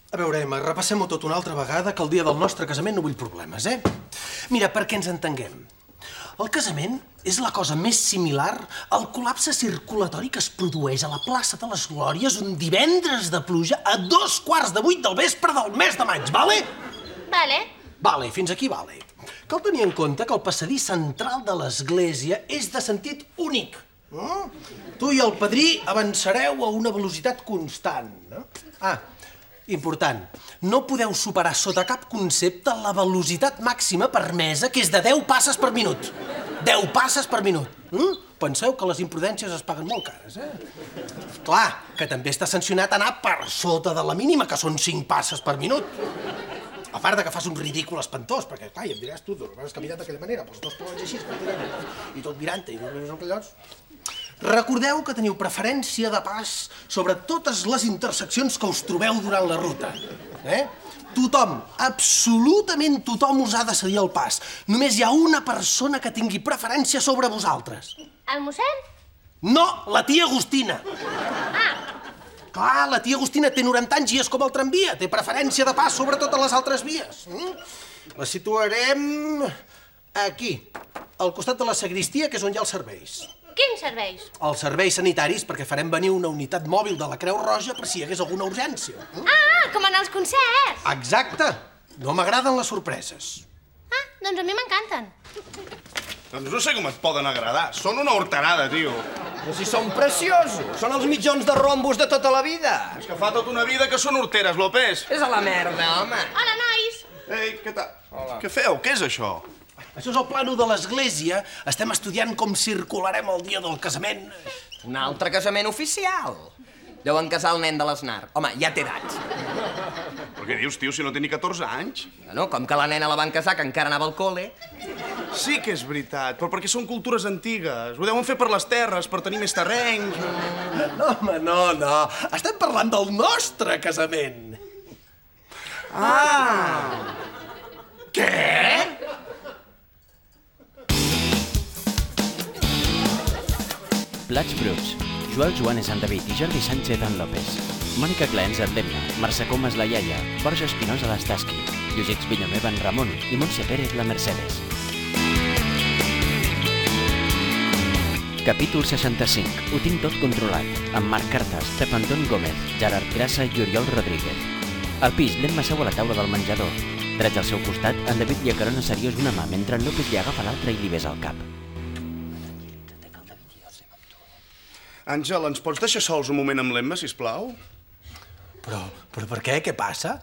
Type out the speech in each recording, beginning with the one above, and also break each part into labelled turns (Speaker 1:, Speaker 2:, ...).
Speaker 1: A veure, Emma, repassem-ho tot una altra vegada, que el dia del nostre casament no vull problemes, eh? Mira, perquè ens entenguem. El casament és la cosa més similar al col·lapse circulatori que es produeix a la plaça de les Glòries un divendres de pluja a 7:15 del vespre del mes de maig, vale?
Speaker 2: Vale.
Speaker 1: Vale, fins aquí vale. Cal tenir en compte que el passadís central de l'església és de sentit únic. No? Tu i el padrí avançareu a una velocitat constant. No? Important, no podeu superar sota cap concepte la velocitat màxima permesa, que és de 10 passes per minut. 10 passes per minut. Penseu que les imprudències es paguen molt cares, eh? Clar, que també està sancionat anar per sota de la mínima, que són 5 passes per minut. A part de que fas un ridícul espantós, perquè, clar, ja em diràs tu, has caminat d'aquella manera, pels 2 talons així, i tot mirant-te, i allòs... Recordeu que teniu preferència de pas sobre totes les interseccions que us trobeu durant la ruta. Tothom, absolutament tothom us ha de cedir el pas. Només hi ha una persona que tingui preferència sobre vosaltres.
Speaker 2: El mossèn?
Speaker 1: No, la tia Agustina. Clar, la tia Agustina té 90 anys i és com el tramvia. Té preferència de pas sobre totes les altres vies. La situarem aquí, al costat de la sagristia, que és on hi ha els serveis.
Speaker 2: Quins serveis?
Speaker 1: Els serveis sanitaris, perquè farem venir una unitat mòbil de la Creu Roja per si hi hagués alguna urgència.
Speaker 2: Com en els concerts.
Speaker 1: Exacte. No m'agraden les sorpreses.
Speaker 2: Doncs a mi m'encanten.
Speaker 3: Doncs no sé com et poden agradar. Són una horterada, tio.
Speaker 4: Però si són preciosos. Són els mitjons de rombos de tota la vida.
Speaker 3: És que fa tota una vida que són horteres, López.
Speaker 4: És a la merda, home.
Speaker 2: Hola, nois.
Speaker 3: Ei, què tal? Hola. Què feu? Què és això?
Speaker 1: Això és el plano de l'església. Estem estudiant com circularem el dia del casament.
Speaker 4: Un altre casament oficial. Deuen casar el nen de l'Snar. Home, ja té edat.
Speaker 3: Però què dius, tio, si no té ni 14 anys?
Speaker 4: Bueno, com que la nena la van casar, que encara anava al col·le.
Speaker 3: Sí que és veritat, però perquè són cultures antigues. Ho deuen fer per les terres, per tenir més terrenys.
Speaker 1: No, home, no. Estem parlant del nostre casament.
Speaker 4: Què?
Speaker 5: Plats bruts. Joel Joanes en David i Jordi Sánchez en López. Mònica Glens en l'Emma, Mercè Comas la Iaia, Borja Espinosa l'Estaski, Lluís Villanueva en Ramon i Montse Pérez la Mercedes. Capítol 65. Ho tinc tot controlat. Amb Marc Cartes, Pep Anton Gómez, Gerard Grassa i Oriol Rodríguez. Al pis, l'Emma seu a la taula del menjador. Drets al seu costat, en David li acarona seriós una mà mentre en López li agafa l'altra i li besa el cap.
Speaker 3: Àngel, ens pots deixar sols un moment amb l'Emma, sisplau?
Speaker 1: Però per què? Què passa?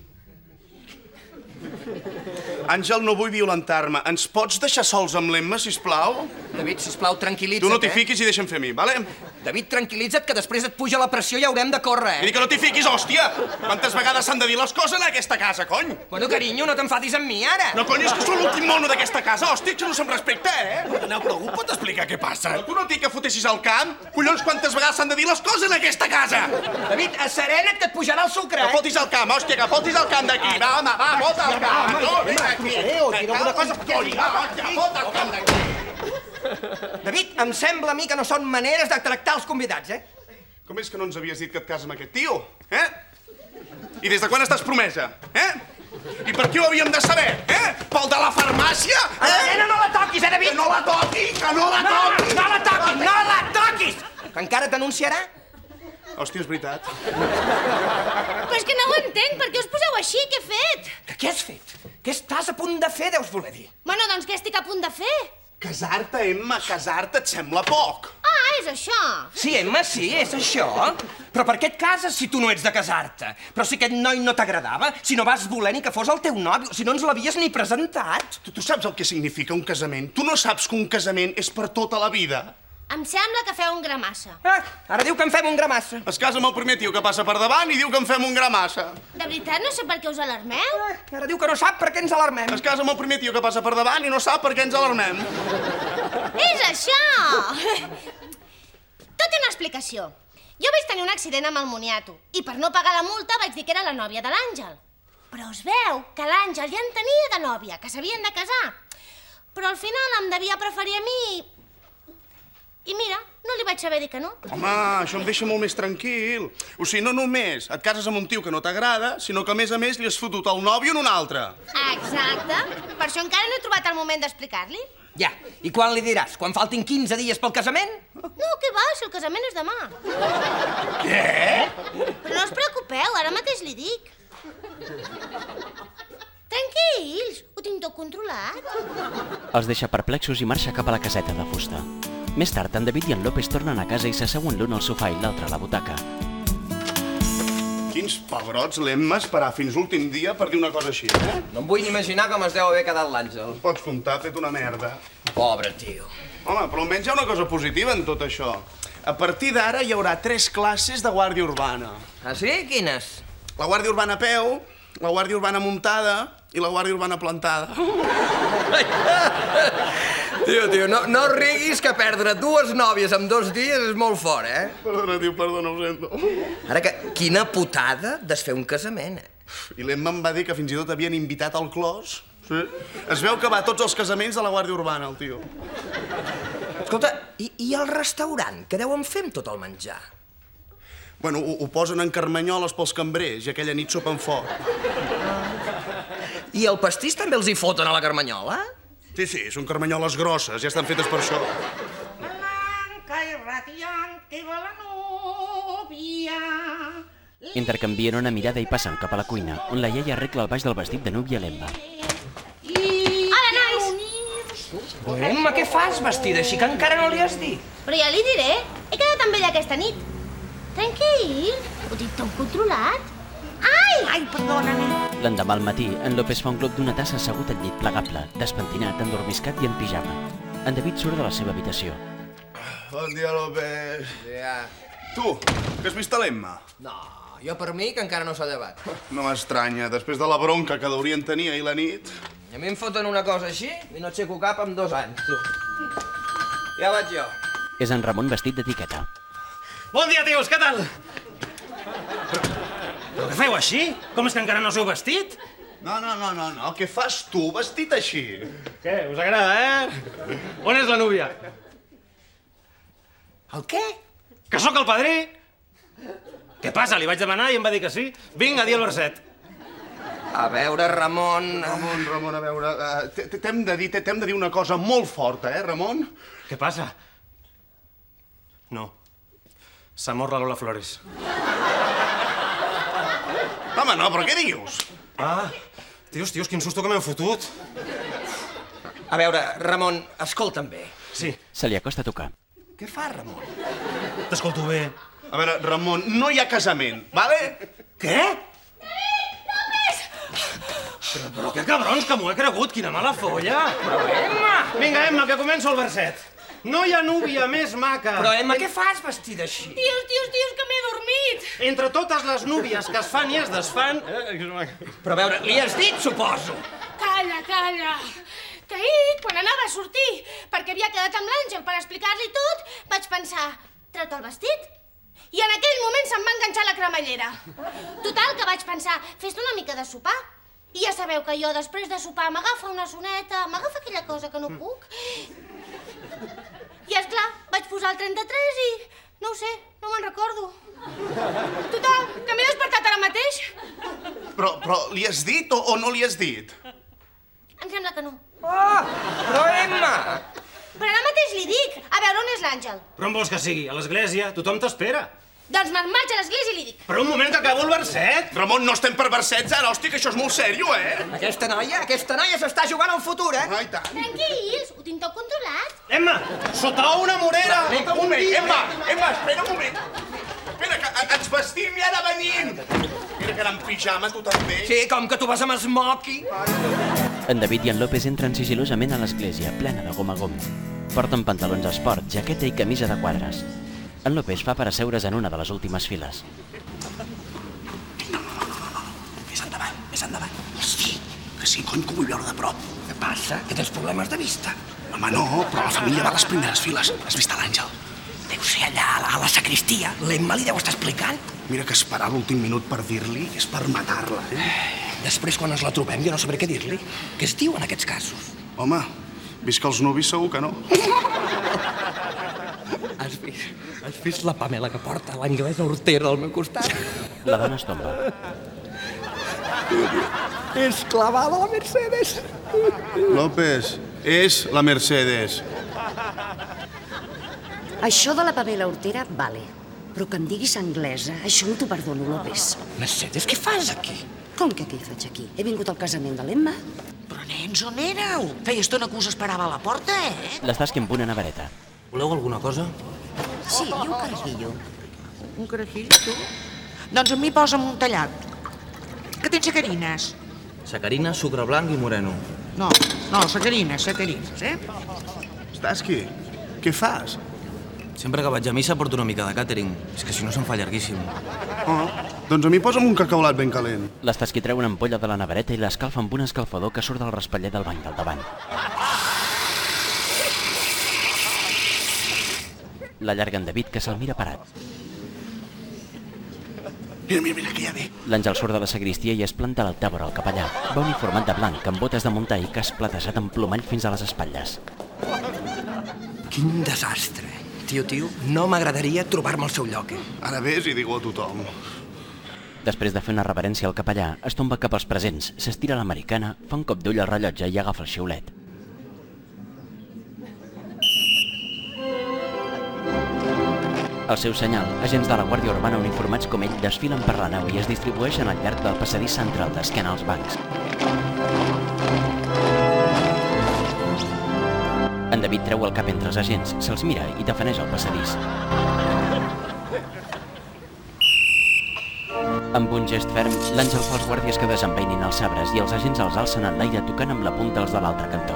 Speaker 3: Àngel, no vull violentar-me. Ens pots deixar sols amb l'Emma, sisplau?
Speaker 4: David, sisplau, tranquil·litza't,
Speaker 3: Tu no t'hi fiquis i deixa'm fer a mi, vale?
Speaker 4: David, tranquil·litza't, que després et puja la pressió i haurem de córrer,
Speaker 3: I dic que no t'hi fiquis, hòstia! Quantes vegades s'han de dir les coses en aquesta casa, cony?
Speaker 4: Bueno, carinyo, no t'enfadis amb mi, ara.
Speaker 3: No, cony, és que sóc l'últim mono d'aquesta casa, hòstia, que no se'm respecta,
Speaker 1: No, però algú pot explicar què passa?
Speaker 3: Però tu no dic que fotessis al camp? Collons, quantes vegades s'han de dir les coses en aquesta casa?
Speaker 4: David, asserena't, que et pujarà el sucre,
Speaker 3: Que fotis al camp, hòstia, que fotis al camp d'aquí. Va, home, va, fot al camp. No, vinga aquí.
Speaker 1: alguna cosa...
Speaker 3: Va, hòstia, fot al camp d'aquí.
Speaker 4: David, em sembla a mi que no són maneres de tractar els convidats,
Speaker 3: Com és que no ens havies dit que et cases amb aquest tio, I des de quan estàs promesa, I per què ho havíem de saber, Pel de la farmàcia,
Speaker 4: A la nena no la toquis, David?
Speaker 3: Que no la toqui, que no la toqui!
Speaker 4: No la toquis, no la toquis! Que encara et denunciarà?
Speaker 3: Hòstia, és veritat.
Speaker 2: Però és que no ho entenc, per què us poseu així? Què he fet?
Speaker 4: Que què has fet? Què estàs a punt de fer, deus voler dir?
Speaker 2: Bueno, doncs què estic a punt de fer?
Speaker 3: Casar-te, Emma, casar-te et sembla poc.
Speaker 2: És això.
Speaker 4: Sí, Emma, sí, és això. Però per què et cases si tu no ets de casar-te? Però si aquest noi no t'agradava, si no vas voler ni que fos el teu nòvio, si no ens l'havies ni presentat.
Speaker 3: Tu saps el que significa un casament? Tu no saps que un casament és per tota la vida?
Speaker 2: Em sembla que feu un gramassa.
Speaker 4: Ara diu que en fem un gramassa.
Speaker 3: Es casa amb el primer tio que passa per davant i diu que en fem un gramassa.
Speaker 2: De veritat, no sé per què us alarmeu.
Speaker 4: Ara diu que no sap per què ens alarmem.
Speaker 3: Es casa amb el primer tio que passa per davant i no sap per què ens alarmem.
Speaker 2: És això! Tot té una explicació. Jo vaig tenir un accident amb el moniato i per no pagar la multa vaig dir que era la nòvia de l'Àngel. Però us veu que l'Àngel ja en tenia de nòvia, que s'havien de casar. Però al final em devia preferir a mi I mira, no li vaig saber dir que no.
Speaker 3: Home, això em deixa molt més tranquil. O sigui, no només et cases amb un tio que no t'agrada, sinó que a més li has fotut el nòvio en un altre.
Speaker 2: Exacte. Per això encara no he trobat el moment d'explicar-li.
Speaker 4: Ja, i quan li diràs? Quan faltin 15 dies pel casament?
Speaker 2: No, què va, si el casament és demà.
Speaker 3: Què?
Speaker 2: Però no us preocupeu, ara mateix li dic. Tranquils, ho tinc tot controlat.
Speaker 5: Els deixa perplexos i marxa cap a la caseta de fusta. Més tard, en David i en López tornen a casa i s'asseuen l'un al sofà i l'altre a la butaca.
Speaker 3: Quins pebrots l'Emma esperar fins l'últim dia per dir una cosa així, eh?
Speaker 4: No em vull ni imaginar com es deu haver quedat l'Àngel.
Speaker 3: Pots comptar, ha fet una merda.
Speaker 4: Pobre tio.
Speaker 3: Home, però almenys hi ha una cosa positiva en tot això. A partir d'ara hi haurà 3 classes de guàrdia urbana.
Speaker 4: Ah, sí? Quines?
Speaker 3: La guàrdia urbana a peu, la guàrdia urbana muntada i la guàrdia urbana plantada.
Speaker 4: Tio, no riguis que perdre 2 nòvies en 2 dies és molt fort, eh?
Speaker 3: Perdona, tio, perdona, ho sento.
Speaker 4: Ara que, quina putada desfer un casament, eh?
Speaker 3: I l'Emma em va dir que fins i tot havien invitat al clos. Sí. Es veu que va a tots els casaments de la guàrdia urbana, el tio.
Speaker 4: Escolta, i el restaurant? Què deuen fer amb tot el menjar?
Speaker 3: Bueno, ho posen en carmanyoles pels cambrers i aquella nit sopen fort.
Speaker 4: I el pastís també els hi foten a la carmanyola?
Speaker 3: Sí, són carmanyoles grosses, ja estan fetes per això.
Speaker 6: Blanca y radiante va la novia.
Speaker 5: Intercanvien una mirada i passen cap a la cuina, on la iaia arregla el baix del vestit de núvia a l'Emma.
Speaker 2: Hola, nois!
Speaker 4: Emma, què fas vestida així que encara no li has dit?
Speaker 2: Però ja li diré, he quedat amb ella aquesta nit. Tranquil, ho tinc tot controlat. Ai, perdona-me.
Speaker 5: L'endemà al matí, en López fa un glob d'una tassa assegut al llit plegable, despentinat, endormiscat i en pijama. En David surt de la seva habitació.
Speaker 3: Bon dia, López.
Speaker 4: Ja.
Speaker 3: Tu, que has vist a l'Emma?
Speaker 4: No, jo per mi que encara no s'ha llevat.
Speaker 3: No m'estranya, després de la bronca que deurien tenir ahir la nit.
Speaker 4: I a mi em foten una cosa així i no aixeco cap en 2 anys, tu. Ja vaig jo.
Speaker 5: És en Ramon vestit d'etiqueta.
Speaker 7: Bon dia, tios, què tal? Però què feu així? Com és que encara no us heu vestit?
Speaker 3: No, què fas tu vestit així?
Speaker 7: Què, us agrada, eh? On és la núvia?
Speaker 4: El què?
Speaker 7: Que sóc el padrí! Què passa? Li vaig demanar i em va dir que sí. Vinga, di el verset.
Speaker 4: A veure, Ramon...
Speaker 3: Ramon, a veure... T'hem de dir una cosa molt forta, Ramon?
Speaker 7: Què passa? No. S'ha mort la Lola Flores.
Speaker 3: Home, no, però què dius?
Speaker 7: Ah, tios, quin susto que m'heu fotut.
Speaker 4: A veure, Ramon, escolta'm bé.
Speaker 7: Sí,
Speaker 5: Se li acosta a tocar.
Speaker 4: Què fa, Ramon?
Speaker 7: t'escolto bé.
Speaker 3: A veure, Ramon, no hi ha casament, vale?
Speaker 7: Què? Però que cabrons, que m'ho he cregut, quina mala folla. Però, Emma! Vinga, Emma, que començo el verset. No hi ha núvia més maca.
Speaker 4: Però, Emma, què fas vestida així?
Speaker 2: Tios, que m'he dormit.
Speaker 7: Entre totes les núvies que es fan i es desfan...
Speaker 4: Però, a veure, li has dit, suposo.
Speaker 2: Calla. Que ahir, quan anava a sortir, perquè havia quedat amb l'Àngel per explicar-li tot, vaig pensar, treu-te el vestit? I en aquell moment se'm va enganxar la cremallera. Total, que vaig pensar, fes-te una mica de sopar. I ja sabeu que jo, després de sopar, m'agafa una soneta, m'agafa aquella cosa que no puc. I, esclar, vaig posar el 33 i... no ho sé, no me'n recordo. Total, que m'he despertat ara mateix.
Speaker 3: Però li has dit o no li has dit?
Speaker 2: Em sembla que no.
Speaker 4: Oh, però, Emma!
Speaker 2: Però ara mateix li dic. A veure, on és l'Àngel?
Speaker 7: Però on vols que sigui? A l'església? Tothom t'espera.
Speaker 2: Doncs me'n vaig a l'església i li dic.
Speaker 7: Però un moment, que acabo el verset.
Speaker 3: Ramon, no estem per versets ara, hòstia, que això és molt sèrio,
Speaker 4: Aquesta noia s'està jugant al futur, eh?
Speaker 3: Ai, tant.
Speaker 2: Tranquils, ho tinc tot controlat.
Speaker 7: Emma, sota una morera.
Speaker 3: Un moment, Emma, espera un moment. Espera, que ens vestim i ara venim. Mira que era en pijama, tu també.
Speaker 4: Sí, com que tu vas amb esmoqui.
Speaker 5: En David i en López entren sigilosament a l'església, plena de gom a gom. Porten pantalons d'esport, jaqueta i camisa de quadres. En López fa per asseure's en una de les últimes files.
Speaker 3: Més endavant. Hosti, que sí, cony, que ho vull veure de prop.
Speaker 4: Què passa? Que tens problemes de vista?
Speaker 3: Home, no, però la família va a les primeres files. Has vist l'Àngel?
Speaker 4: Deu ser allà, a la sacristia. L'Emma li deu estar explicant.
Speaker 3: Mira que esperar l'últim minut per dir-li és per matar-la,
Speaker 4: Després, quan ens la trobem, jo no sabré què dir-li. Què es diu en aquests casos?
Speaker 3: Home, vist que els nuvis segur que no.
Speaker 4: Has vist la Pamela que porta l'anglesa hortera al meu costat?
Speaker 5: La dona es tomba.
Speaker 4: És clavada la Mercedes.
Speaker 3: López, és la Mercedes.
Speaker 8: Això de la Pamela Hortera, vale. Però que em diguis anglesa, això no t'ho perdono, López.
Speaker 4: Mercedes, què fas aquí?
Speaker 8: Com que què hi faig aquí? He vingut al casament de l'Emma.
Speaker 6: Però nens, on éreu? Feia estona que us esperava a la porta,
Speaker 5: L'estàs que empuna nevereta.
Speaker 7: Voleu alguna cosa?
Speaker 8: Sí, i un carajillo.
Speaker 6: Un carajillo, tu? Doncs a mi posa'm un tallat. Que tens sacarines?
Speaker 7: Sacarina, sucre blanc i moreno.
Speaker 6: No, sacarines,
Speaker 3: Starsky, què fas?
Speaker 7: Sempre que vaig a missa porto una mica de càtering. És que si no se'n fa llarguíssim.
Speaker 3: Doncs a mi posa'm un cacaulat ben calent.
Speaker 5: L'estàs que treu una ampolla de la nevereta i l'escalfa amb un escalfador que surt del raspaller del bany del davant. L'allarga en David, que se'l mira parat.
Speaker 3: Mira, que ja ve.
Speaker 5: L'Àngel surt de la sagristia i es planta a l'altar vora el capellà. Va uniformat de blanc, amb botes de muntar i cas platejat amb plomall fins a les espatlles.
Speaker 4: Quin desastre. Tio, no m'agradaria trobar-me al seu lloc,
Speaker 3: Ara ves i digue-ho a tothom.
Speaker 5: Després de fer una reverència al capellà, es tomba cap als presents, s'estira l'americana, fa un cop d'ull al rellotge i agafa el xiulet. Al seu senyal, agents de la Guàrdia Urbana uniformats com ell desfilen per la nau i es distribueixen al llarg del passadís central d'esquena als bancs. En David treu el cap entre els agents, se'ls mira i tafaneja el passadís. Amb un gest ferm, l'Àngel fa als guàrdies que desempeinin els sabres i els agents els alcen en l'aire tocant amb la punta els de l'altre cantó.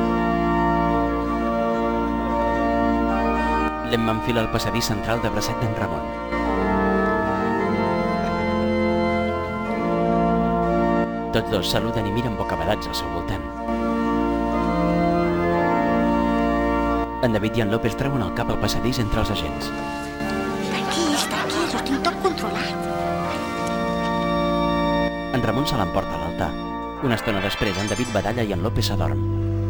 Speaker 5: L'Emma enfila el passadís central de bracet d'en Ramon. Tots dos saluden i miren bocabadats al seu voltant. En David i en López treuen el cap al passadís entre els agents.
Speaker 6: Tranquils, ho tinc tot controlat.
Speaker 5: En Ramon se l'emporta a l'altar. Una estona després, en David badalla i en López s'adorm.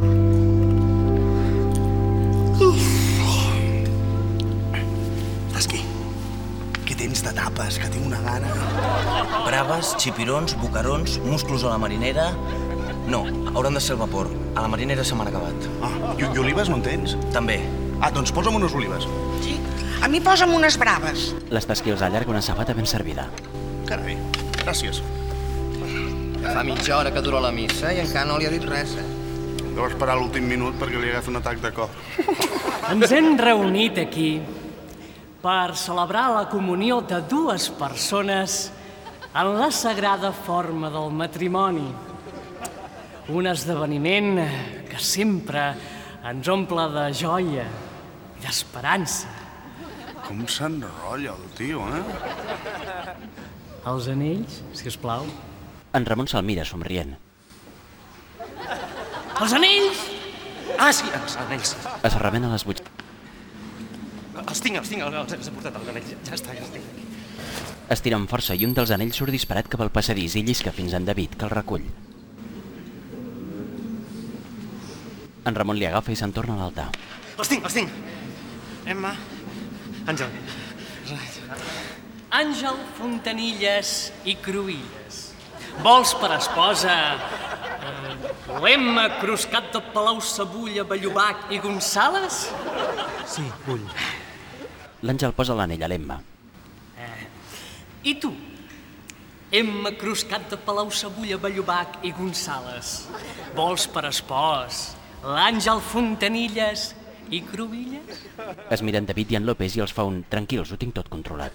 Speaker 9: Tasqui, què tens de tapes? Que tinc una gana.
Speaker 7: Braves, xipirons, bocarons, musclos a la marinera... No, hauran de ser el vapor. A la marinera se m'han acabat.
Speaker 3: I olives no en tens?
Speaker 7: També.
Speaker 3: Doncs posa'm unes olives.
Speaker 6: Sí, a mi posa'm unes braves.
Speaker 5: L'Estasqui els allarga una sabata ben servida.
Speaker 3: Carai, gràcies.
Speaker 4: Fa mitja hora que dura la missa i encara no li ha dit res,
Speaker 3: Deu esperar l'últim minut perquè li agafi un atac de cor.
Speaker 10: Ens hem reunit aquí per celebrar la comunió de dues persones en la sagrada forma del matrimoni. Un esdeveniment que sempre ens omple de joia i d'esperança.
Speaker 3: Com s'enrotlla el tio,
Speaker 10: Els anells, si us plau.
Speaker 5: En Ramon se'l mira somrient.
Speaker 10: Els anells!
Speaker 4: Sí, els anells.
Speaker 5: Es remena les butxaques.
Speaker 4: Els tinc, els he portat els anells. Ja està, ja els tinc.
Speaker 5: Estira amb força i un dels anells surt disparat cap al passadís i llisca fins en David, que el recull. En Ramon li agafa i se'n torna a l'altar.
Speaker 7: Els tinc. Emma, Àngel.
Speaker 10: Àngel Fontanilles i Cruïlles. Vols per esposa l'Emma Cruscat de Palau Sabulla, Bellobac i Gonzales?
Speaker 7: Sí, vull.
Speaker 5: L'Àngel posa l'anell a l'Emma.
Speaker 10: I tu? Emma Cruscat de Palau Sabulla, Bellobac i Gonzales. Vols per espòs l'Àngel Fontanilles i Cruïlles?
Speaker 5: Es miren David i en López i els fa un tranquils, ho tinc tot controlat.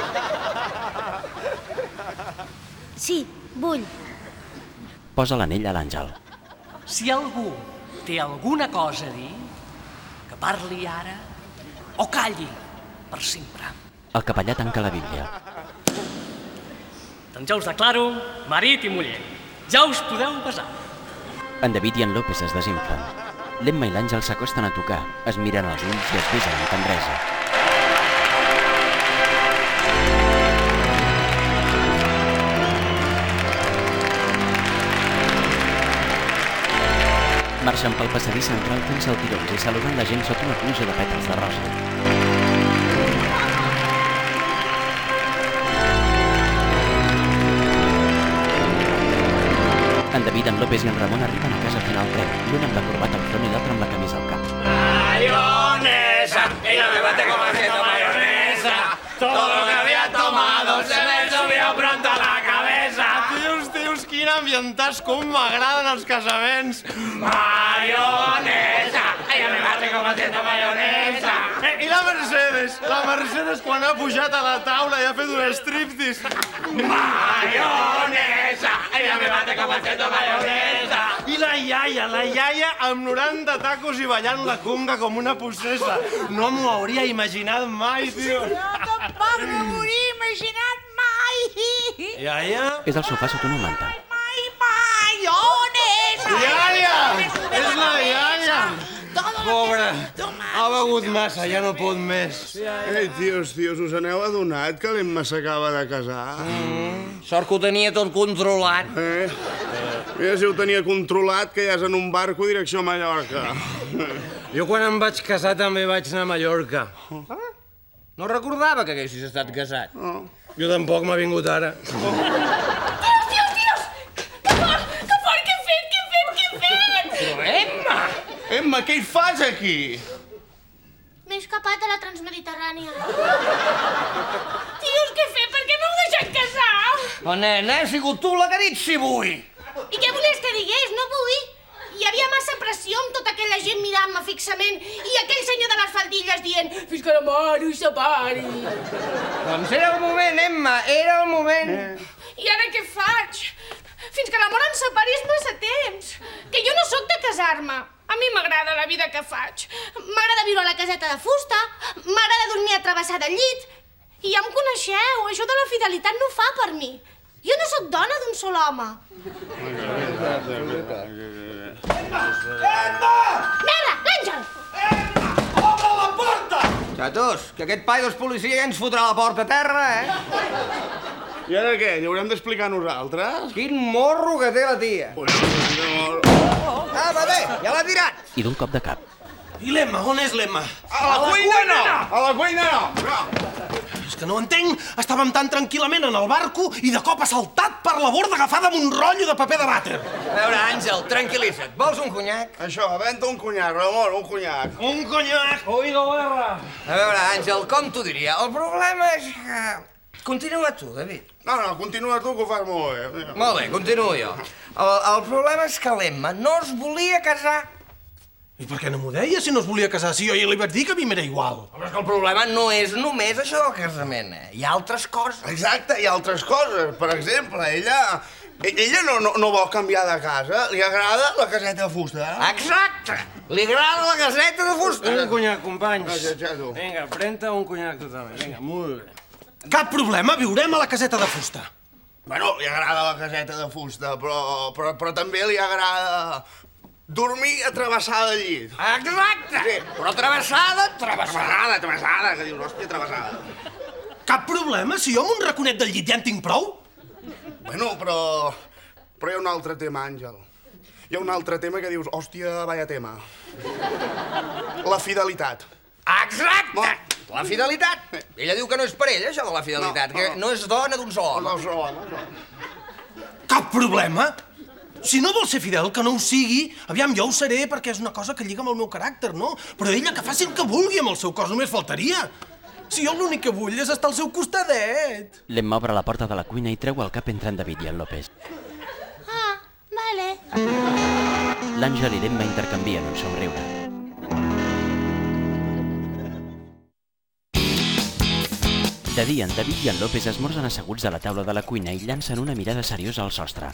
Speaker 8: Sí, vull.
Speaker 5: Posa l'anell a l'Àngel.
Speaker 10: Si algú té alguna cosa a dir, que parli ara o calli per sempre.
Speaker 5: El capellà tanca la Bíblia.
Speaker 10: Doncs ja us declaro marit i muller. Ja us podeu besar.
Speaker 5: En David i en López es desinflen. L'Emma i l'Àngel s'acosten a tocar, es miren als ulls i es besen amb tendresa. Marxen pel passadís central fent saltirons i saludant la gent sota una pluja de pètals de rosa. En David, en López i en Ramon arriben a casa fent el tren, l'un amb la corbata al front i l'altre amb la camisa al cap.
Speaker 4: Mayonesa, ella me bate como haciendo mayonesa. Todo lo que había tomado se me subió pronto a la cabeza.
Speaker 7: Tios, quin ambientàs, com m'agraden els casaments.
Speaker 4: Mayonesa, ella me bate como haciendo mayonesa.
Speaker 7: I la Mercedes? La Mercedes quan ha pujat a la taula i ha fet un striptease.
Speaker 4: Mayonesa, ella me bate como haciendo mayonesa.
Speaker 7: I la iaia amb 90 tacos i ballant la conga com una possessa. No m'ho hauria imaginat mai, tio.
Speaker 6: Jo tampoc no m'ho hauria imaginat mai.
Speaker 7: Iaia?
Speaker 5: És al sofà sota una manta.
Speaker 6: Mayonesa!
Speaker 7: Iaia! És la iaia! Pobre, ha begut massa, ja no pot més.
Speaker 3: Ei, tios, us aneu adonat que l'Emma s'acaba de casar?
Speaker 4: Sort que ho tenia tot controlat.
Speaker 3: Mira si ho tenia controlat, que ja és en un barco direcció a Mallorca.
Speaker 7: Jo quan em vaig casar també vaig anar a Mallorca.
Speaker 4: No recordava que haguessis estat casat.
Speaker 7: Jo tampoc m'ha vingut ara.
Speaker 2: Tios! Que fort que he fet!
Speaker 4: Però, Emma!
Speaker 3: Emma, què hi fas aquí?
Speaker 2: M'he escapat a la Transmediterrània. Tios, què he fet? Per què m'heu deixat casar?
Speaker 4: Oh, nena, he sigut tu la que ha dit si vull.
Speaker 2: I què volies que digués? No vull. Hi havia massa pressió amb tota aquella gent mirant-me fixament i aquell senyor de les faldilles dient fins que la mare us separi.
Speaker 4: Doncs era el moment, Emma, era el moment.
Speaker 2: I ara què faig? Fins que la mort ens separi és massa temps. Que jo no sóc de casar-me. A mi m'agrada la vida que faig. M'agrada viure a la caseta de fusta, m'agrada dormir travessada al llit. I ja em coneixeu, això de la fidelitat no fa per mi. Jo no sóc dona d'un sol home. Merda, l'Àngel!
Speaker 3: Obre la porta!
Speaker 4: Xatos, que aquest paio és policia ja ens fotrà la porta a terra,
Speaker 3: I ara què? Li haurem d'explicar a nosaltres?
Speaker 4: Quin morro que té la tia. Va bé, ja l'ha tirat.
Speaker 5: I d'un cop de cap.
Speaker 7: I l'Emma, on és l'Emma?
Speaker 3: A la cuina no! A la cuina no!
Speaker 1: És que no entenc. Estàvem tan tranquil·lament en el barco i de cop ha saltat per la borda agafada amb un rotllo de paper de vàter.
Speaker 4: A veure, Àngel, tranquil·litza't. Vols un conyac?
Speaker 3: Això, venta un conyac, Ramon, un conyac.
Speaker 7: Un conyac, oído guerra.
Speaker 4: A veure, Àngel, com t'ho diria? El problema és que... Continua tu, David.
Speaker 3: No, continua tu, que ho fas molt bé.
Speaker 4: Molt bé, continuo jo. El problema és que l'Emma no es volia casar.
Speaker 1: I per què no m'ho deia si no es volia casar? Si jo ja li vaig dir que a mi m'era igual.
Speaker 4: Però és que el problema no és només això del casament. Hi ha altres coses.
Speaker 3: Exacte, hi ha altres coses. Per exemple, ella no vol canviar de casa. Li agrada la caseta de fusta.
Speaker 4: Exacte! Li agrada la caseta de fusta.
Speaker 7: Un conyac, companys.
Speaker 3: Xato.
Speaker 7: Vinga, pren-te un conyac tu també. Vinga, molt bé.
Speaker 1: Cap problema, viurem a la caseta de fusta.
Speaker 3: Bueno, li agrada la caseta de fusta, però també li agrada dormir travessada al llit.
Speaker 4: Exacte!
Speaker 3: Sí.
Speaker 4: Però travessada.
Speaker 3: Travessada, que dius, hòstia, travessada.
Speaker 1: Cap problema, si jo amb un raconet del llit ja en tinc prou.
Speaker 3: Bueno, però hi ha un altre tema, Àngel. Hi ha un altre tema que dius, hòstia, vaya tema. La fidelitat.
Speaker 4: Exacte! La fidelitat. Ella diu que no és per ella, això de la fidelitat, que no és dona d'un sol home.
Speaker 1: Cap problema. Si no vol ser fidel, que no ho sigui. Aviam, jo ho seré perquè és una cosa que lliga amb el meu caràcter, no? Però ella que faci el que vulgui amb el seu cos, només faltaria. Si jo l'únic que vull és estar al seu costadet.
Speaker 5: L'Emma obre la porta de la cuina i treu el cap entre en David i en López.
Speaker 2: Ah, vale.
Speaker 5: L'Àngel i l'Emma intercanvien un somriure. De dia, en David i en López esmorzen asseguts a la taula de la cuina i llancen una mirada seriosa al sostre.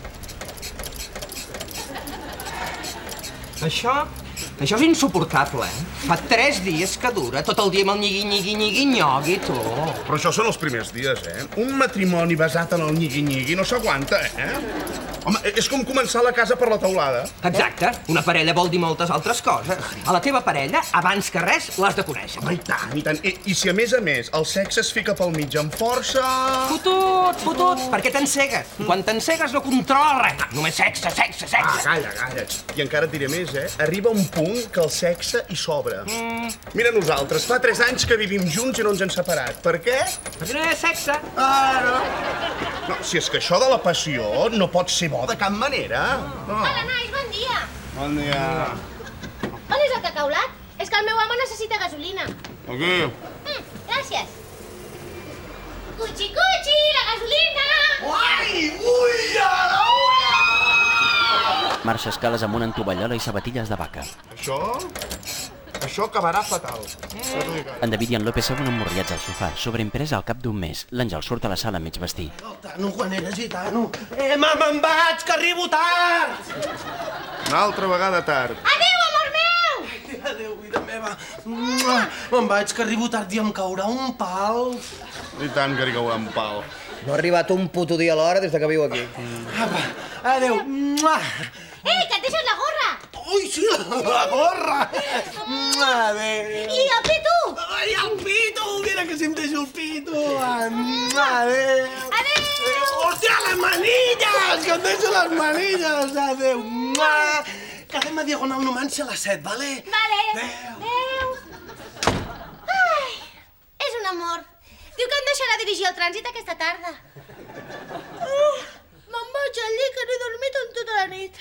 Speaker 4: Això és insuportable, Fa 3 dies que dura, tot el dia amb el nyigui-nyigui-nyigui-nyogui, tu.
Speaker 3: Però això són els primers dies, Un matrimoni basat en el nyigui-nyigui no s'aguanta, Home, és com començar la casa per la teulada.
Speaker 4: Exacte. Una parella vol dir moltes altres coses. A la teva parella, abans que res, l'has de conèixer.
Speaker 3: Home, i tant, i tant. I si a més, el sexe es fica pel mig amb força...
Speaker 4: Fotut. Per què t'encegues? Quan t'encegues no controla res. Només sexe.
Speaker 3: Calla. I encara et diré més, Arriba un punt que el sexe hi sobra. Mira nosaltres, fa 3 anys que vivim junts i no ens hem separat. Per què?
Speaker 4: Perquè no hi ha sexe.
Speaker 3: No, si és que això de la passió no pot ser bo de cap manera.
Speaker 2: Hola, nois, bon dia.
Speaker 3: Bon dia.
Speaker 2: On és el cacaulat? És que el meu home necessita gasolina.
Speaker 3: Aquí.
Speaker 2: Gràcies. Cuchi, la gasolina!
Speaker 1: Uai, uia!
Speaker 5: Marxa escales amb una entovallola i sabatilles de vaca.
Speaker 3: Això acabarà fatal.
Speaker 5: En David i en López seuen emmorriats al sofà, sobreimpresa al cap d'un mes. L'Àngel surt a la sala mig vestit.
Speaker 1: Tano, quan era gitano. Me'n vaig, que arribo tard!
Speaker 3: Una altra vegada tard.
Speaker 2: Adéu, amor meu!
Speaker 1: Adéu, vida meva. Me'n vaig, que arribo tard i em caurà un pal.
Speaker 3: I tant que hi caurà un pal.
Speaker 11: No ha arribat un puto dia a l'hora des que viu aquí.
Speaker 1: Apa, adéu.
Speaker 2: Ei, que et deixes la gorra!
Speaker 1: Ui, sí, la gorra! Adéu.
Speaker 2: I el pito!
Speaker 1: Ai, el pito! Mira que si em deixo el pito! Adéu!
Speaker 2: Adéu!
Speaker 1: Hòstia, les manilles! Que em deixo les manilles! Adéu! Quedem a Diagonal Numància a les 7, vale?
Speaker 2: Vale.
Speaker 1: Adéu!
Speaker 2: Ai, és un amor. Diu que em deixarà dirigir el trànsit aquesta tarda. Me'n vaig al llit, que no he dormit en tota la nit.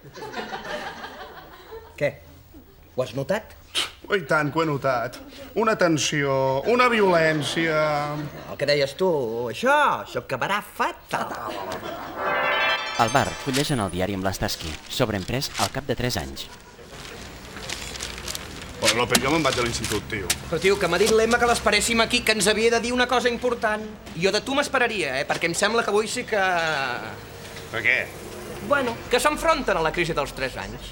Speaker 11: Què? Ho has notat?
Speaker 3: I tant que ho he notat. Una tensió, una violència...
Speaker 11: El que deies tu, això acabarà fatal.
Speaker 5: Al bar, fullegen el diari amb l'Estaski, sobreimprès al cap de 3 anys.
Speaker 3: Però, López, jo me'n vaig a l'institut, tio.
Speaker 4: Però, tio, que m'ha dit l'Emma que l'esperéssim aquí, que ens havia de dir una cosa important. Jo de tu m'esperaria, perquè em sembla que avui sí que...
Speaker 3: Per què?
Speaker 4: Bueno, que s'enfronten a la crisi dels 3 anys.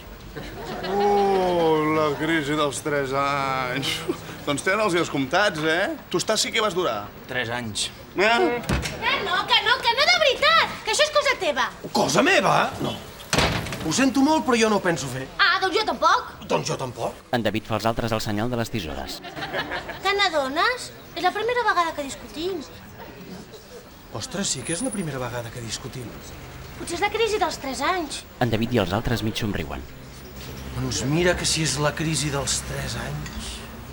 Speaker 3: La crisi dels 3 anys. Doncs tenen els dies comptats, Tu estàs sí que vas durar.
Speaker 7: 3 anys.
Speaker 2: Que no, de veritat! Que això és cosa teva.
Speaker 1: Cosa meva? No. Ho sento molt, però jo no ho penso fer.
Speaker 2: Ah, doncs jo tampoc.
Speaker 1: Doncs jo tampoc.
Speaker 5: En David fa als altres el senyal de les tisores.
Speaker 2: Te n'adones? És la primera vegada que discutim.
Speaker 1: Ostres, sí que és la primera vegada que discutim.
Speaker 2: Potser és la crisi dels 3 anys.
Speaker 5: En David i els altres mig somriuen.
Speaker 1: Doncs mira que si és la crisi dels 3 anys...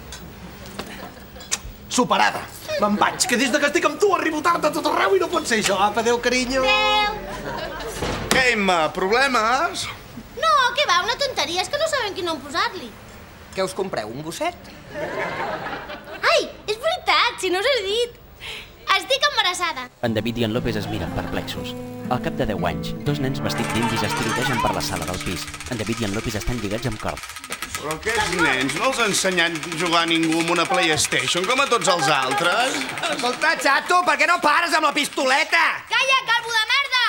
Speaker 1: Superada! Me'n vaig, que des que estic amb tu arribo tard a tot arreu i no pot ser això. Apa, adéu, carinyo.
Speaker 2: Adéu.
Speaker 3: Què, Emma, problemes?
Speaker 2: No, què va, una tonteria, és que no sabem quin nom posar-li.
Speaker 4: Què us compreu, un gosset?
Speaker 2: Ai, és veritat, si no us he dit. Estic embarassada.
Speaker 5: En David i en López es miren perplexos. Al cap de 10 anys, 2 nens vestits d'indis es tirotegen per la sala del pis. En David i en López estan lligats amb cord.
Speaker 3: Però aquests nens no els ha ensenyat a jugar ningú amb una PlayStation com a tots els altres?
Speaker 4: Escolta, xato, per què no pares amb la pistoleta?
Speaker 2: Calla, calvo de merda!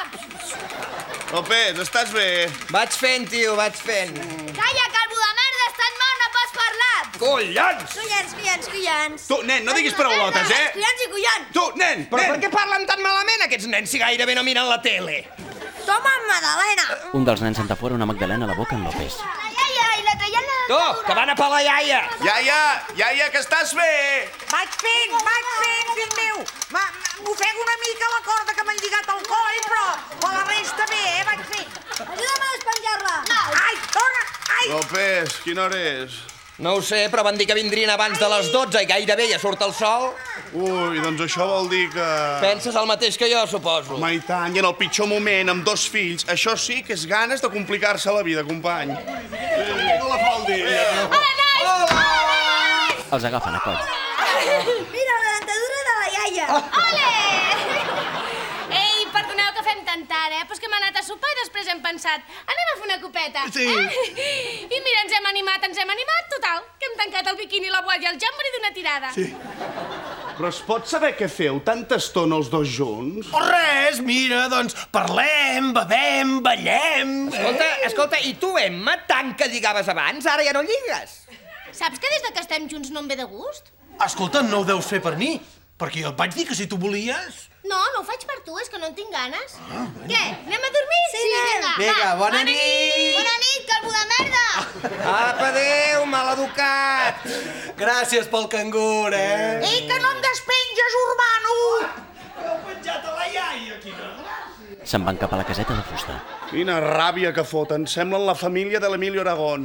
Speaker 3: López, estàs bé?
Speaker 4: Vaig fent, tio, vaig fent.
Speaker 2: Calla, calvo de merda, estàs mort, no pots parlar!
Speaker 4: Collons!
Speaker 2: Collons!
Speaker 3: Tu, nen, no diguis paraulotes,
Speaker 2: Collons i collons!
Speaker 3: Tu, nen,
Speaker 4: Però per què parlen tan malament aquests nens si gairebé no miren la tele?
Speaker 2: Toma, Madalena!
Speaker 5: Un dels nens senta fora una magdalena a la boca en López.
Speaker 2: La iaia i la Traiana...
Speaker 4: Tu, que van a per la iaia!
Speaker 3: Iaia, que estàs bé?
Speaker 6: Vaig fent, fill meu. M'ofego una mica la corda que m'han lligat al coll, però la resta bé, vaig fent.
Speaker 2: Ajuda'm a despenjar-la!
Speaker 6: Ai, torna, ai!
Speaker 3: López, quina hora és?
Speaker 4: No ho sé, però van dir que vindrien abans de les 12 i gairebé ja surt el sol.
Speaker 3: Ui, doncs això vol dir que...
Speaker 4: Penses el mateix que jo, suposo.
Speaker 3: Home, i tant, i en el pitjor moment, amb 2 fills, això sí que és ganes de complicar-se la vida, company. No la fa el dia.
Speaker 2: Hola, nois! Hola!
Speaker 5: Els agafen a coll.
Speaker 2: Mira, la dentadura de la iaia! Ole! Ei, perdoneu que fem tan tard, Però és que hem anat a sopar i després hem pensat anem a fer una copeta.
Speaker 3: Sí.
Speaker 2: I mira, ens hem animat, total, que hem tancat el biquini, la boia i el jambri d'una tirada.
Speaker 3: Sí. Però es pot saber què feu tanta estona els dos junts?
Speaker 1: O res, mira, doncs parlem, bevem, ballem...
Speaker 4: Escolta, i tu, Emma, tant que lligaves abans, ara ja no lligues.
Speaker 2: Saps que des que estem junts no em ve de gust?
Speaker 1: Escolta, no ho deus fer per mi, Perquè jo et vaig dir que si tu volies...
Speaker 2: No, no ho faig per tu, és que no en tinc ganes. Què, anem a dormir? Sí, vinga.
Speaker 1: Vinga, bona nit.
Speaker 2: Bona nit, calvo de merda.
Speaker 4: Apa, adéu, maleducat.
Speaker 1: Gràcies pel cangur, eh?
Speaker 6: Ei, que no em despenges, Urbano!
Speaker 1: Heu penjat a la iaia, quina
Speaker 5: Se'n van cap a la caseta de fusta.
Speaker 3: Quina ràbia que foten. Semblen la família de l'Emilio Aragón.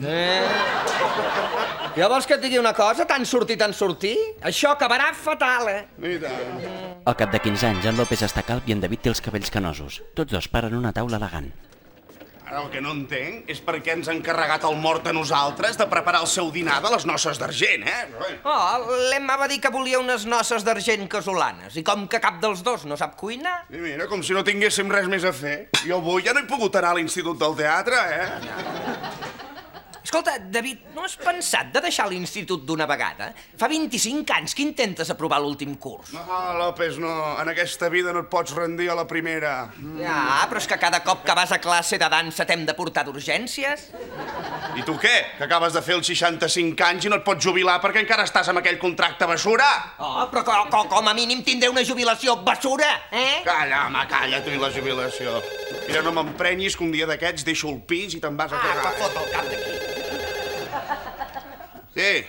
Speaker 4: Ja vols que et digui una cosa? Tant sortir, tant sortir? Això acabarà fatal,
Speaker 3: I tant.
Speaker 5: Al cap de 15 anys, en López està calb i en David té els cabells canosos. Tots dos paren una taula elegant.
Speaker 3: Ara el que no entenc és per què ens ha encarregat el mort a nosaltres de preparar el seu dinar de les noces d'argent,
Speaker 4: Oh, l'Emma va dir que volia unes noces d'argent casolanes. I com que cap dels dos no sap cuinar...
Speaker 3: I mira, com si no tinguéssim res més a fer. Jo avui ja no he pogut anar a l'Institut del Teatre,
Speaker 4: Escolta, David, no has pensat de deixar l'institut d'una vegada? Fa 25 anys que intentes aprovar l'últim curs.
Speaker 3: No, López, no. En aquesta vida no et pots rendir a la primera.
Speaker 4: Ja, però és que cada cop que vas a classe de dansa t'hem de portar d'urgències.
Speaker 3: I tu què? Que acabes de fer els 65 anys i no et pots jubilar perquè encara estàs amb aquell contracte basura?
Speaker 4: Oh, però com a mínim tindré una jubilació basura, eh?
Speaker 3: Calla, home, calla, tu i la jubilació. Mira, no m'emprenyis que un dia d'aquests deixo el pis i te'n vas a cagar.
Speaker 4: Que fot el cap d'aquí.
Speaker 3: Sí.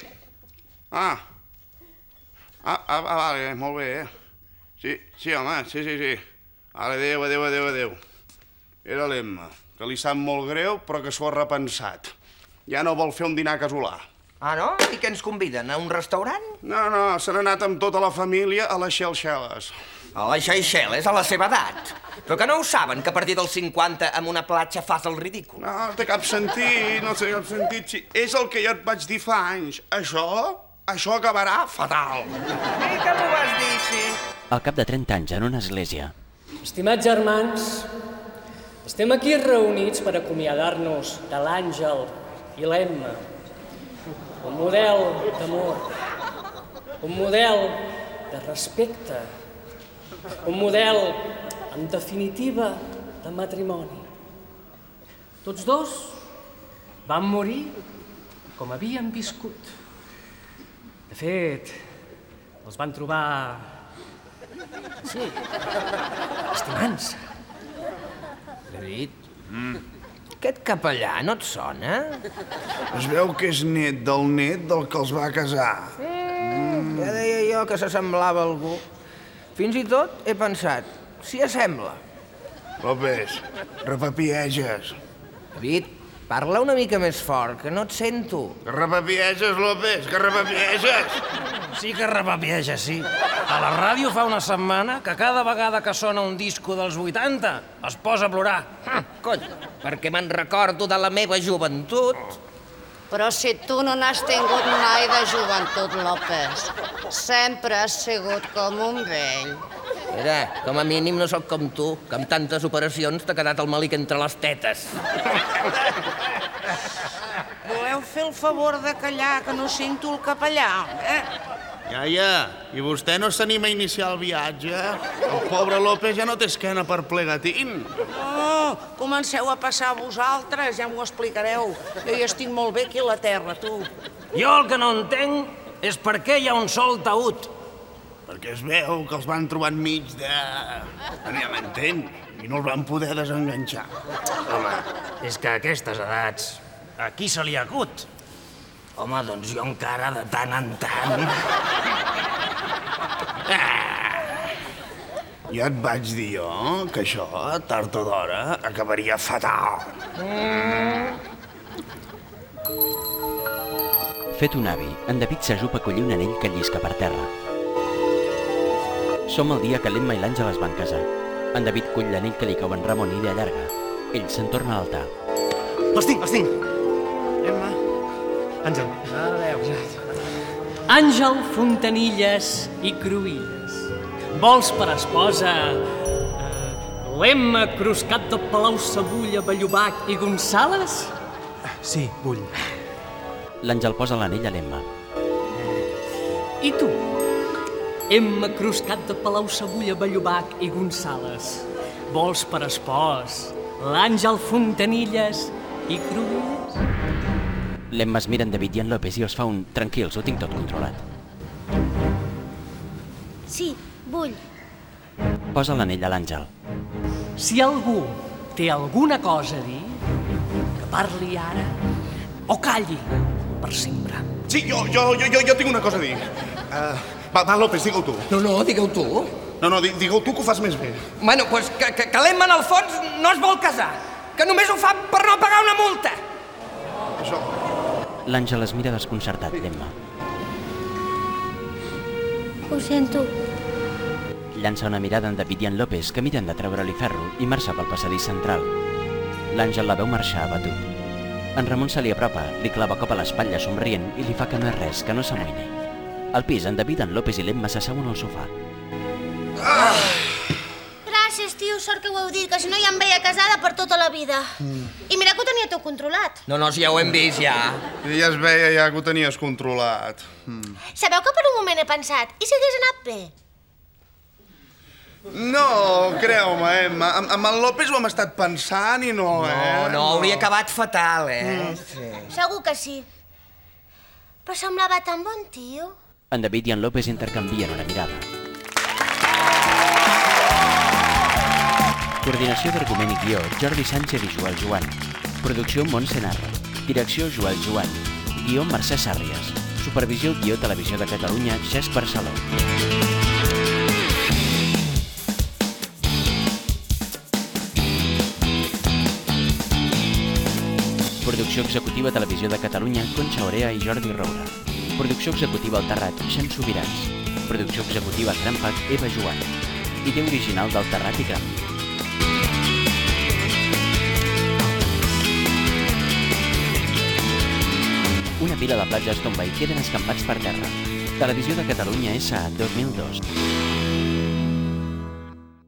Speaker 3: Vale, molt bé, Sí, home, sí. Vale, adéu. Era l'Emma, que li sap molt greu, però que s'ho ha repensat. Ja no vol fer un dinar casolà.
Speaker 4: Ah, no? I què ens conviden? A un restaurant?
Speaker 3: No, se n'ha anat amb tota la família a les Xelxeles.
Speaker 4: A les Xelxeles, a la seva edat. Però que no ho saben, que a partir dels 50 en una platja fas el ridícul.
Speaker 3: No té cap sentit, Sí, és el que jo et vaig dir fa anys. Això acabarà fatal.
Speaker 4: I que m'ho vas dir, sí?
Speaker 5: Al cap de 30 anys, en una església.
Speaker 10: Estimats germans, estem aquí reunits per acomiadar-nos de l'Àngel i l'Emma. Un model d'amor, un model de respecte, un model, en definitiva, de matrimoni. Tots dos van morir com havien viscut. De fet, els van trobar... Sí, estimant-se.
Speaker 4: David, aquest capellà no et sona?
Speaker 9: Es veu que és net del que els va casar.
Speaker 4: Ja deia jo que s'assemblava a algú. Fins i tot he pensat, si assembla.
Speaker 9: López, repapieges.
Speaker 4: David, parla una mica més fort, que no et sento.
Speaker 9: Que repapieges, López, que repapieges.
Speaker 7: Sí que repapieja, sí. A la ràdio fa una setmana que cada vegada que sona un disco dels 80 es posa a plorar.
Speaker 4: Cony, perquè me'n recordo de la meva joventut.
Speaker 8: Però si tu no n'has tingut mai de joventut, López. Sempre has sigut com un vell.
Speaker 4: Mira, com a mínim no sóc com tu, que amb tantes operacions t'ha quedat el malic entre les tetes.
Speaker 6: Voleu fer el favor de callar, que no sento el capellà,
Speaker 9: Iaia, i vostè no s'anima a iniciar el viatge? El pobre López ja no té esquena per plegatín.
Speaker 6: No, comenceu a passar vosaltres, ja m'ho explicareu. Jo hi estic molt bé aquí a la terra, tu.
Speaker 7: Jo el que no entenc és per què hi ha un sol taüt.
Speaker 9: Perquè es veu que els van trobar enmig de... Ja m'entén, i no els van poder desenganxar.
Speaker 7: Home, és que a aquestes edats, a qui se li acut? Home, doncs jo encara de tant en tant...
Speaker 9: Ja et vaig dir jo que això, tard o d'hora, acabaria fatal.
Speaker 5: Fet un avi, en David s'ajupa a collir un anell que llisca per terra. Som el dia que l'Emma i l'Àngel es van casar. En David cull l'anell que li cau en Ramon i li allarga. Ell se'n torna a l'altar.
Speaker 7: Els tinc! Emma... Àngel.
Speaker 10: Adéu. Àngel Fontanilles i Cruïlles. Vols per esposa l'Emma Cruscat de Palau-sabulla, Bellobac i Gonzales?
Speaker 1: Sí, vull.
Speaker 5: L'Àngel posa l'anell a l'Emma.
Speaker 10: I tu? Emma Cruscat de Palau-sabulla, Bellobac i Gonzales. Vols per espòs l'Àngel Fontanilles i Cruïlles?
Speaker 5: L'Emma es mira en David i en López i els fa un tranquils, ho tinc tot controlat.
Speaker 2: Sí, vull.
Speaker 5: Posa l'anell a l'Àngel.
Speaker 10: Si algú té alguna cosa a dir, que parli ara o calli per sempre.
Speaker 3: Sí, jo tinc una cosa a dir. Va, López, digue-ho tu.
Speaker 4: No, digue-ho tu.
Speaker 3: No, digue-ho tu, que ho fas més bé.
Speaker 4: Bueno, doncs que l'Emma en el fons no es vol casar, que només ho fa per no pagar una multa.
Speaker 3: Això...
Speaker 5: L'Àngel es mira desconcertat d'Emma.
Speaker 2: Ho sento.
Speaker 5: Llança una mirada en David i en López, que miren de treure-li ferro i marxa pel passadís central. L'Àngel la veu marxar abatut. En Ramon se li apropa, li clava cop a l'espatlla somrient i li fa que no és res, que no s'amoïni. Al pis, en David, en López i l'Emma s'asseuen al sofà.
Speaker 2: Gràcies, tio, sort que ho heu dit, que si no ja em veia casada per tota la vida. I mira que ho tenia tot controlat.
Speaker 4: No, si ja ho hem vist, ja.
Speaker 3: I ja es veia ja que ho tenies controlat.
Speaker 2: Sabeu que per un moment he pensat, i si hagués anat bé?
Speaker 3: No, creu-me, Emma. Amb el López ho hem estat pensant i no,
Speaker 4: No, hauria acabat fatal, Sí.
Speaker 2: Segur que sí. Però semblava tan bon tio.
Speaker 5: En David i en López intercanvien una mirada. Coordinació d'argument i guió, Jordi Sánchez i Joel Joan. Producció Montse Narra. Direcció Joel Joan. Guió Mercè Sàrries. Supervisió Guió Televisió de Catalunya, Xesc Barceló. Producció executiva Televisió de Catalunya, Conxa Orea i Jordi Roura. Producció executiva El Terrat, Xen Subirats. Producció executiva Crampac, Eva Joan. Idea original del Terrat i Cramp. Una pila de platges tomba i queden escampats per terra. Televisió de Catalunya S.A. 2002.